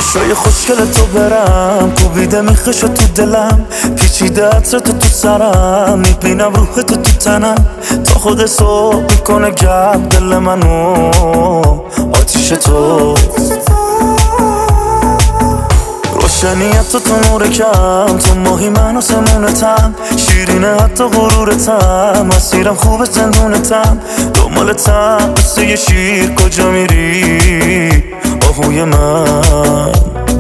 چشای خوشگل تو برم کوبیده میخش تو دلم، پیچیده عطر تو سرم، میبینم روح تو تنم، تا خود صبح میکنه گرم دل منو آتیش تو. روشنیت تو نور کم، تو ماهی من آسمونتم، شیرینه حتی غرورتم، مسیرم خوبه زندونتم، دنبالتم مثل یه شیر کجا میری آهوی من.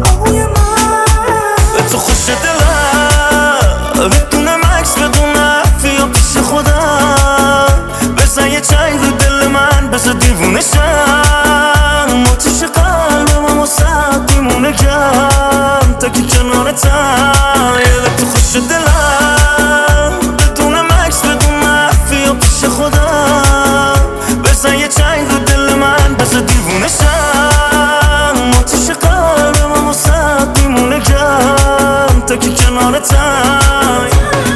به تو خوش دلم بدون مکس بدون حرفی پیش خودم، بزن یه چنگ رو دل من بزن دیوونه شم، آتیش قلبم واسه میمونه گرم تا که کنارتم. به تو خوش دلم بدون مکس بدون حرفی پیش خودم، بزن یه چنگ رو دل من بزن دیوونه شم، آتیش قلبم واسه میمونه گرم تا که کنارتم.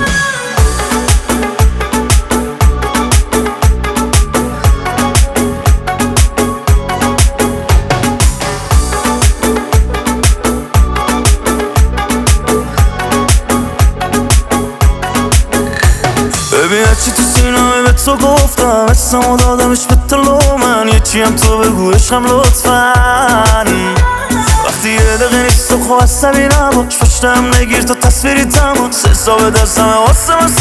ببین هرچی تو سینه‌ای به تو گفتم، اسمو دادمش به تلو من، یه چی هم تو بگو عشقم لطفاً. وقتی یه دقیقه نیست تو خواه عصبی نباش، پشتم نگیر تا تصویری تماس، حساب دستم واسه من